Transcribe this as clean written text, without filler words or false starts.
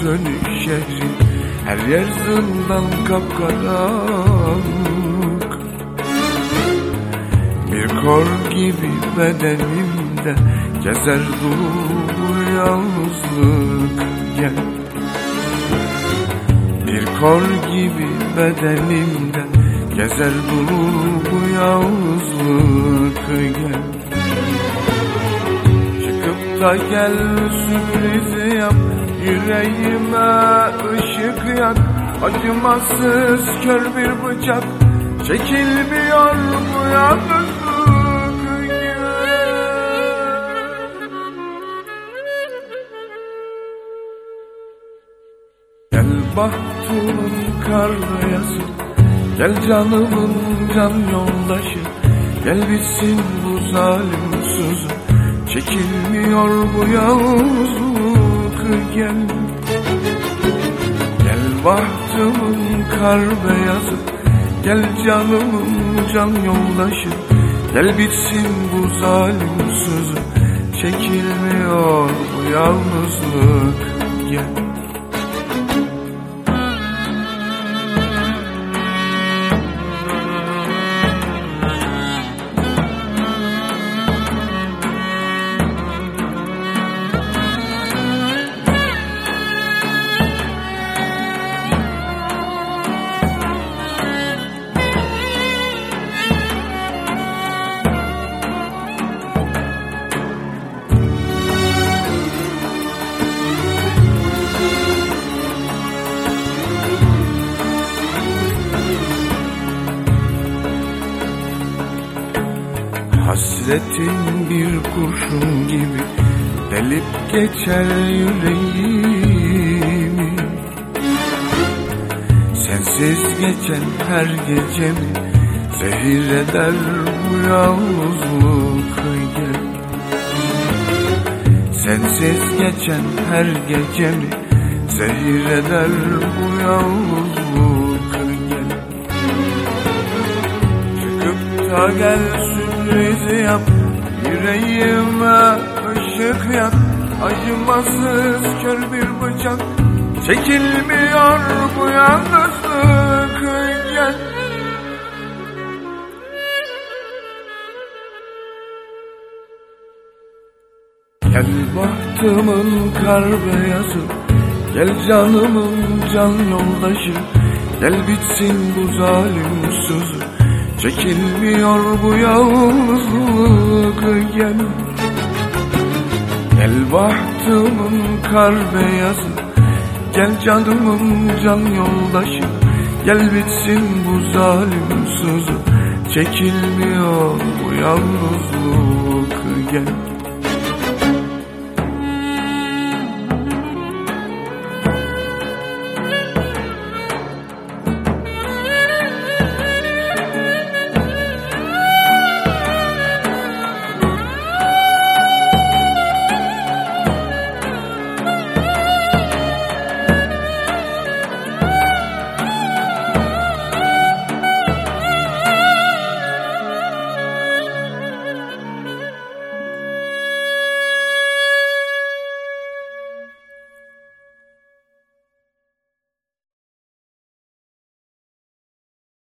dönük şehrin, her yer zindan kapkaranlık. Bir kor gibi bedenimde gezer duru bu yalnızlık. Gel. Bir kor gibi bedenimde gezer duru bu yalnızlık. Gel. Çıkıp da gel sürprizi yap, yüreğime ışık yak. Acımasız kör bir bıçak, çekilmiyor bu yalnızlık. Gel bahtımın kar beyazı, gel canımın can yoldaşı. Gel bitsin bu zalim sözü, çekilmiyor bu yalnızlık. Gel. Gel bahtımın kar beyazı, gel canımın can yoldaşı. Gel bitsin bu zalim sözü, çekilmiyor bu yalnızlık. Gel. Hasretin bir kurşun gibi delip geçer yüreğimi. Sensiz geçen her gecemi zehir eder bu yalnızlık. Gel. Sensiz geçen her gecemi zehir eder bu yalnızlık. Gel. Çıkıp da gel sürprizi yap, yüreğime ışık yak. Acımasız kör bir bıçak, çekilmiyor bu yalnızlık. Gel. Gel bahtımın kar beyazı, gel canımın can yoldaşı. Gel bitsin bu zalim sözü, çekilmiyor bu yalnızlık. Gel. Gel bahtımın kar beyazı, gel canımın can yoldaşı. Gel bitsin bu zalim sözü, çekilmiyor bu yalnızlık. Gel.